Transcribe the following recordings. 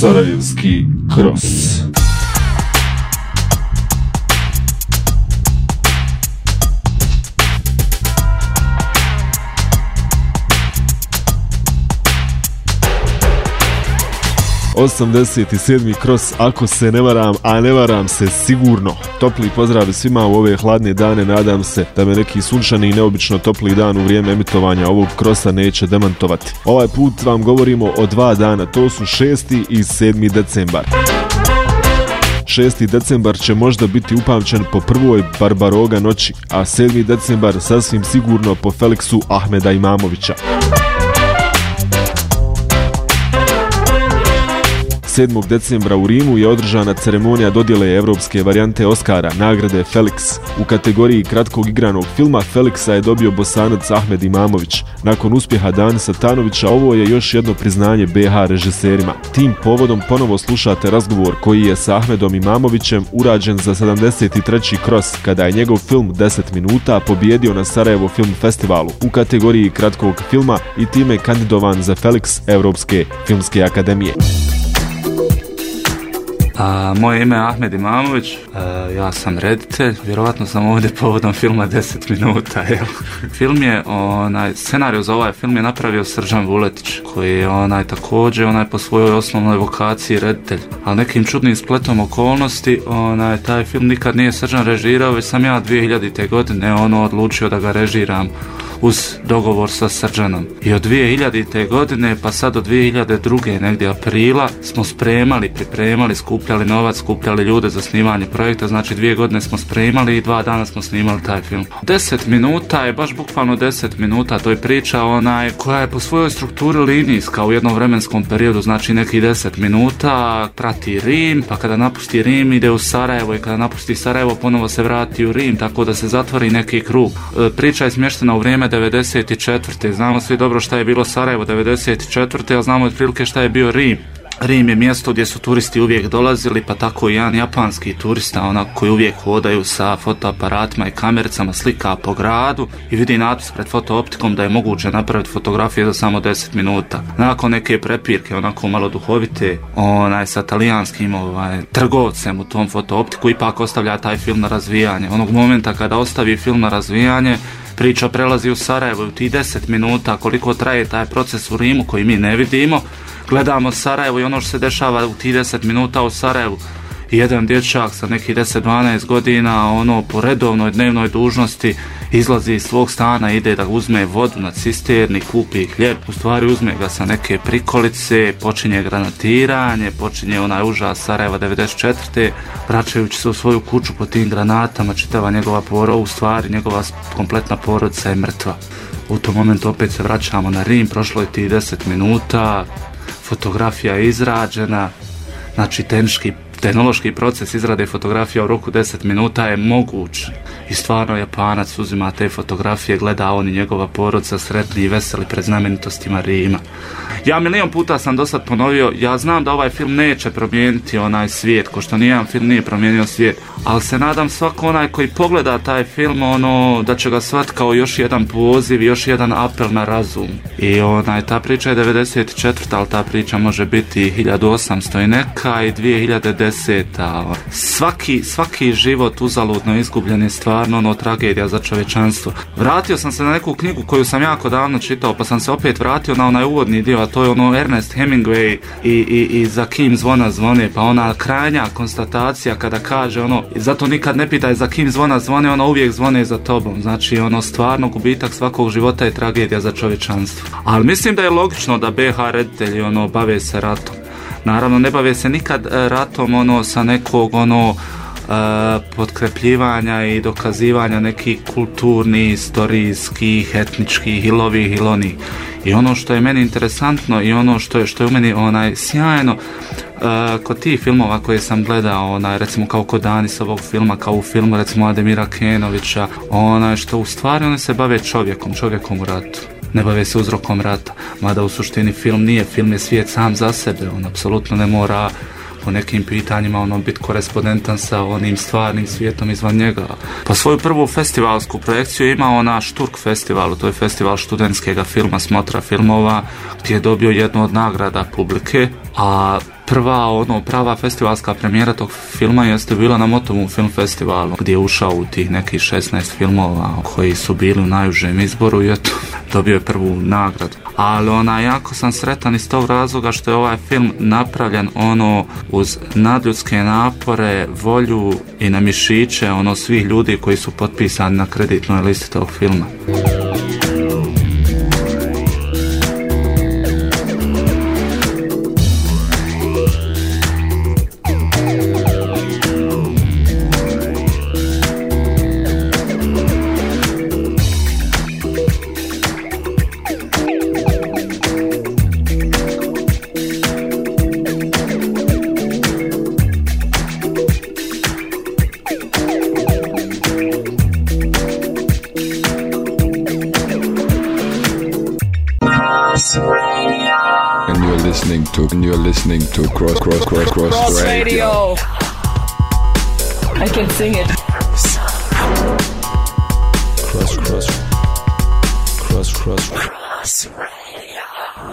Sarajevski Cross. ...87. Cross, ako se ne varam, a ne varam se sigurno. Topli pozdrav svima u ove hladne dane, nadam se da me neki sunčani i neobično topli dan u vrijeme emitovanja ovog krosa neće demantovati. Ovaj put vam govorimo o 2 dana, to su 6. i 7. decembar. 6. decembar će možda biti upamćen po prvoj Barbaroga noći, a 7. decembar sasvim sigurno po Feliksu Ahmeda Imamovića. 7. decembra u Rimu je održana ceremonija dodjele evropske varijante Oscara, nagrade Felix. U kategoriji kratkog igranog filma Felixa je dobio Bosanac Ahmed Imamović. Nakon uspjeha Dani Satanovića, ovo je još jedno priznanje BH režiserima. Tim povodom ponovo slušate razgovor koji je sa Ahmedom Imamovićem urađen za 73. Cross, kada je njegov film 10 minuta pobijedio na Sarajevo Film Festivalu u kategoriji kratkog filma i time kandidovan za Felix Evropske filmske akademije. Moje ime je Ahmed Imamović, ja sam reditelj, vjerovatno sam ovdje povodom filma 10 minuta. Film je, scenariju za ovaj film je napravio Srđan Vuletić, koji je također po svojoj osnovnoj vokaciji reditelj. Ali nekim čudnim spletom okolnosti, taj film nikad nije Srđan režirao, već sam ja 2000. godine odlučio da ga režiram uz dogovor sa Srđanom. I od 2000. godine pa sad do 2002. negdje aprila smo pripremali, skupljali novac, skupljali ljude za snimanje projekta, znači 2 godine smo spremali i 2 dana smo snimali taj film. 10 minuta je baš bukvalno 10 minuta, to je priča koja je po svojoj strukturi linijska u jednom vremenskom periodu, znači neki 10 minuta prati Rim, pa kada napusti Rim ide u Sarajevo i kada napusti Sarajevo ponovo se vrati u Rim, tako da se zatvori neki krug. Priča je smještena u vrijeme 94. Znamo svi dobro šta je bilo Sarajevo 94. a znamo otprilike šta je bio Rim. Rim je mjesto gdje su turisti uvijek dolazili, pa tako i jedan japanski turista, koji uvijek hodaju sa fotoaparatima i kamericama, slika po gradu i vidi natpis pred fotooptikom da je moguće napraviti fotografije za samo 10 minuta. Nakon neke prepirke, onako malo duhovite, sa talijanskim trgovcem u tom fotooptiku ipak ostavlja taj film na razvijanje. Onog momenta kada ostavi film na razvijanje, priča prelazi u Sarajevo i u tih 10 minuta koliko traje taj proces u Rimu koji mi ne vidimo, gledamo Sarajevo i ono što se dešava u tih 10 minuta u Sarajevu. Jedan dječak sa nekih 10-12 godina po redovnoj dnevnoj dužnosti izlazi iz svog stana, ide da uzme vodu na cisterni, kupi hljeb, u stvari uzme ga sa neke prikolice, počinje granatiranje, počinje onaj užas Sarajeva 94. Vraćajući se u svoju kuću po tim granatama, čitava njegova njegova kompletna porodica je mrtva. U tom momentu opet se vraćamo na Rim, prošlo je tih 10 minuta, fotografija je izrađena, znači tehnološki proces izrade fotografija u roku 10 minuta je moguć i stvarno Japanac uzima te fotografije, gleda on i njegova porodica sretni i veseli pred znamenitostima Rima. Ja milion puta sam do sad ponovio, ja znam da ovaj film neće promijeniti onaj svijet, ko što nijedan film nije promijenio svijet, ali se nadam svako onaj koji pogleda taj film da će ga shvatiti kao još jedan poziv, još jedan apel na razum. I ta priča je 94. ali ta priča može biti 1800 i neka i 2010. Svaki život uzaludno izgubljen je stvarno tragedija za čovječanstvo. Vratio sam se na neku knjigu koju sam jako davno čitao, pa sam se opet vratio na onaj uvodni dio, a to je Ernest Hemingway i za kim zvona zvone, pa ona krajnja konstatacija kada kaže zato nikad ne pitaj za kim zvona zvone, uvijek zvone za tobom. Znači stvarno gubitak svakog života je tragedija za čovječanstvo. Ali mislim da je logično da BH reditelji bave se ratom. Naravno ne bave se nikad ratom sa nekog potkrepljivanja i dokazivanja nekih kulturnih, istorijskih, etničkih ili ovih ili onih. I ono što je meni interesantno i ono što je u meni sjajno kod tih filmova koje sam gledao, recimo kao kod Danisovog filma, kao u filmu recimo Ademira Kenovića, što u stvari oni se bave čovjekom u ratu. Ne bave se uzrokom rata, mada u suštini film nije, film je svijet sam za sebe, on apsolutno ne mora po nekim pitanjima biti korespondentan sa onim stvarnim svijetom izvan njega. Pa svoju prvu festivalsku projekciju imao na Šturk festivalu, to je festival študentskega filma, smotra filmova, gdje je dobio jednu od nagrada publike, a prva prava festivalska premijera tog filma jeste bila na Motovom film festivalu, gdje je ušao u tih nekih 16 filmova koji su bili u najužem izboru i eto, dobio je prvu nagradu. Ali jako sam sretan iz tog razloga što je ovaj film napravljen uz nadljudske napore, volju i na mišiće svih ljudi koji su potpisani na kreditnoj listi tog filma. And you're listening to Cross Radio. I can sing it. Cross Radio.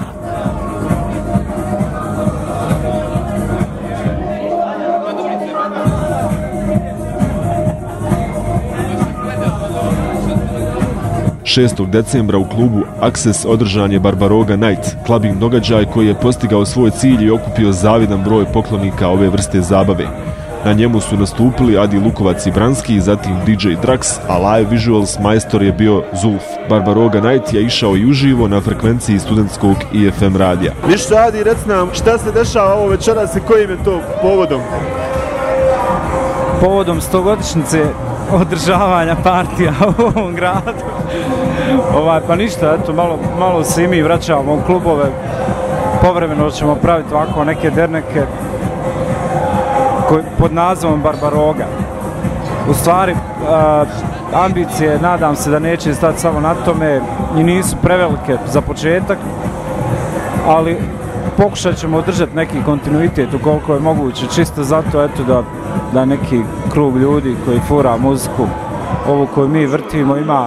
6. decembra u klubu Access održan je Barbaroga Night, clubbing događaj koji je postigao svoj cilj i okupio zavidan broj poklonika ove vrste zabave. Na njemu su nastupili Adi Lukovac i Branski, zatim DJ Drax, a live visuals majstor je bio Zulf. Barbaroga Night je išao i uživo na frekvenciji studentskog IFM radija. Ništa, Adi, rec nam šta se dešava ovo večeras i kojim je to povodom? Povodom 100-godišnjice održavanja partija u ovom gradu. Pa ništa, eto, malo se i mi vraćamo u klubove. Povremeno ćemo praviti ovako neke derneke pod nazivom Barbaroga. U stvari, ambicije, nadam se da neće stati samo na tome i nisu prevelike za početak, ali pokušat ćemo održati neki kontinuitet ukoliko je moguće, čisto zato eto da neki krug ljudi koji fura muziku, ovu koju mi vrtimo, ima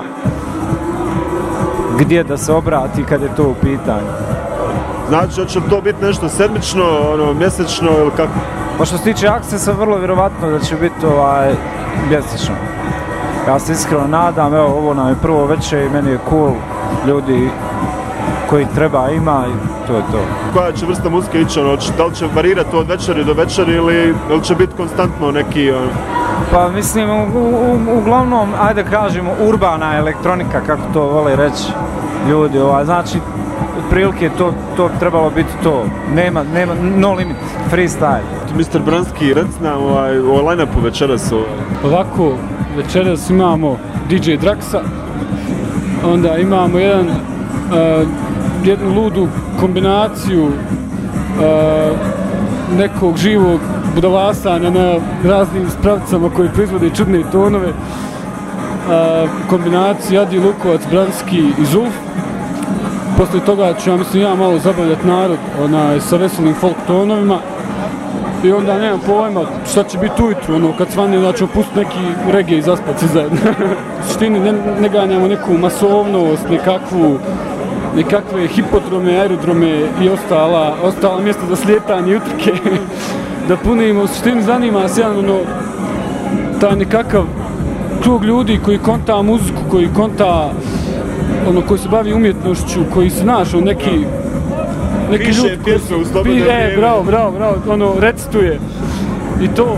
gdje da se obrati kad je to u pitanju. Znači, hoće li to biti nešto sedmično, mjesečno ili kako? Pa što se tiče Accessa, vrlo vjerovatno da će biti mjesečno. Ja se iskreno nadam, evo, ovo nam je prvo večer i meni je cool, ljudi koji treba ima i to je to. Koja će vrsta muzike ići, da li će varirati od večeri do večeri ili će biti konstantno neki... Pa mislim, uglavnom, ajde kažemo, urbana elektronika, kako to vole reći ljudi, znači, otprilike to trebalo biti to, nema, no limit, freestyle. Mr. Branski, rec nam o line-upu večeras. Ovako, večeras imamo DJ Draxa, onda imamo jednu ludu kombinaciju nekog živog budalasanja na raznim spravcama koji proizvode čudne tonove, kombinaciju Adi Lukovac, Branski i Zulf. Poslije toga ću ja malo zabavljati narod sa veselim folk tonovima i onda nemam pojma šta će biti ujutru, kad svane da ćemo pustiti neki reggae i zaspati se zajedno. U suštini ne ganjamo neku masovnost, nekakve hipodrome, aerodrome i ostala mjesta za slijetanje i utrke da punimo. U suštini zanima se taj nekakav krug ljudi koji konta muziku, koji konta koji se bavi umjetnošću, koji se neki piše pjesme u slobodno vrijeme. Bravo, recituje i to.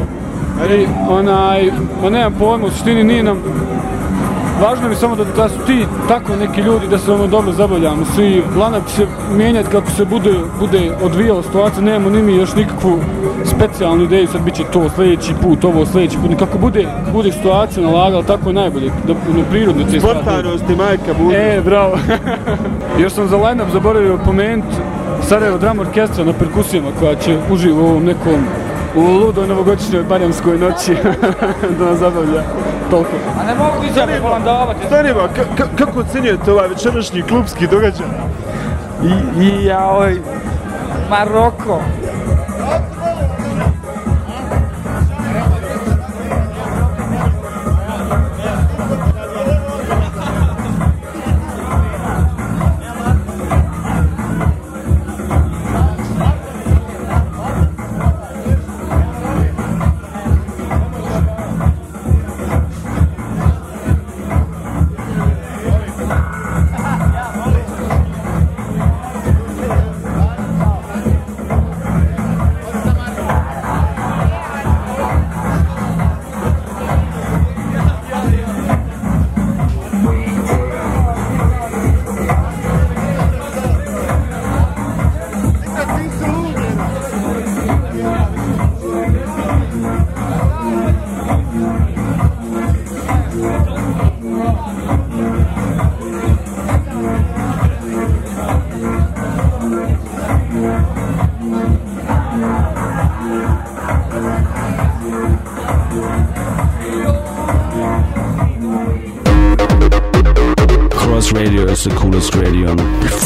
Nemam pojma, u suštini nije nam važno mi samo da su ti tako neki ljudi da se dobro zabavljamo. Svi line-up će se mijenjati kako se bude odvijala situacija, nemamo ni mi još nikakvu specijalnu ideju, sad bit će to sljedeći put, ovo sljedeći put, kako bude situacija nalagala, tako je najbolje, da prirodno će stvari. Spontanost i majka bude. Bravo. Još sam za line-up zaboravio pomenuti Sarajevo Drum Orkestra na perkusijama koja će uživo u ovom nekom ludoj novogodišnjoj barjanskoj noći da nas zabavlja. Toliko. A ne mogu izjave volam davati. Stanima, kako ocenjujete ovaj večerašnji klubski događaj? Maroko.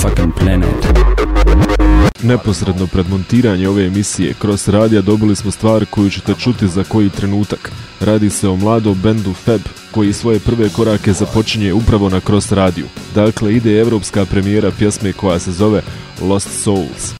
fucking planet. Neposredno pred montiranje ove emisije Cross Radija dobili smo stvar koju ćete čuti za koji trenutak. Radi se o mladom bendu Fab koji svoje prve korake započinje upravo na Cross Radiju. Dakle, ide evropska premijera pjesme koja se zove Lost Souls.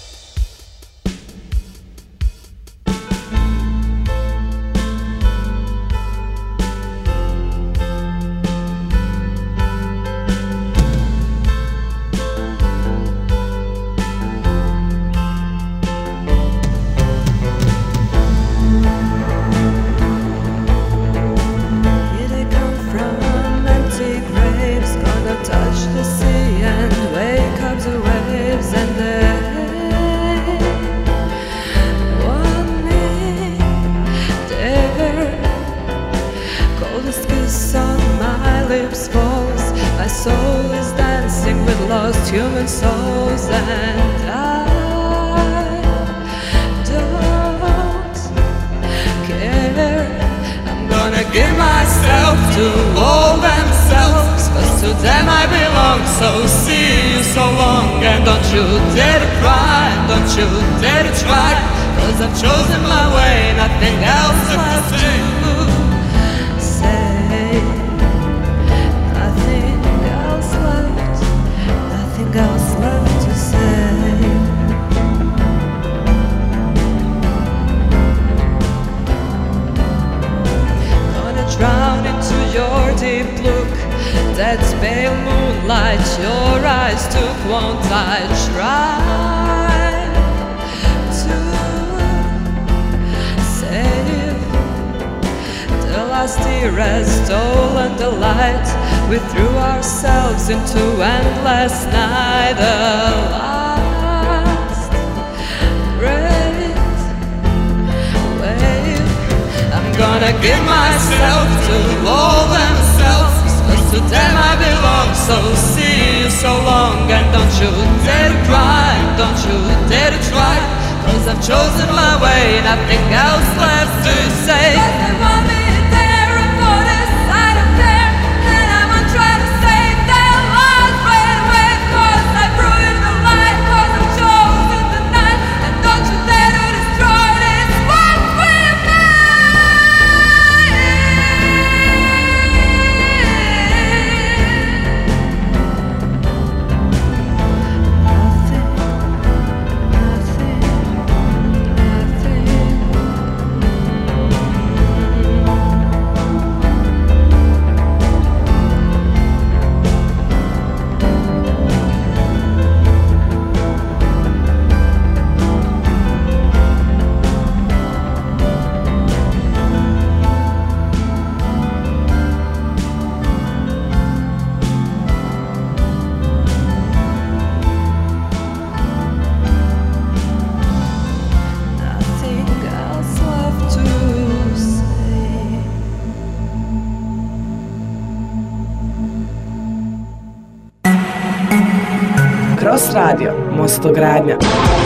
Cross Radio, Mostogradnja.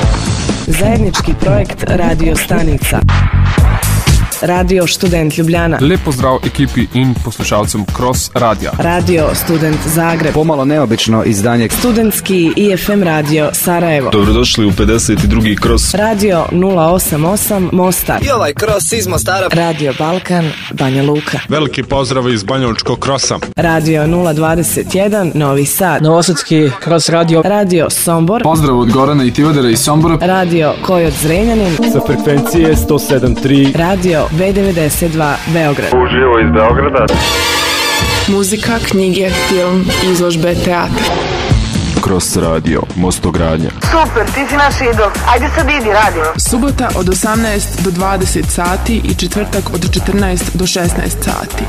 Zajednički projekt radio stanica. Radio Študent Ljubljana. Lep pozdrav ekipi in poslušalcem Cross Radija. Radio Student Zagreb. Pomalo neobično izdanje. Studentski IFM radio Sarajevo. Dobrodošli u 52. Cross. Radio 088 Mostar. I ovaj Cross iz Mostara. Radio Balkan Banja Luka. Veliki pozdrav iz Banjalučkog Crossa. Radio 021 Novi Sad. Novosadski Cross Radio. Radio Sombor. Pozdrav od Gorana i Tivodera iz Sombora. Radio Kojot Zrenjanin. Sa frekvencije 107.3. Radio B92 Beograd. Uživo iz Beograda. Muzika, knjige, film, izložbe, teatr. Cross Radio, Mostogradnja. Super, ti si naš idol. Ajde sad idi, radimo. Subota od 18 do 20 sati i četvrtak od 14 do 16 sati.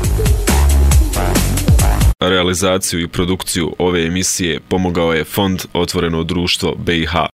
Realizaciju i produkciju ove emisije pomogao je Fond Otvoreno društvo BiH.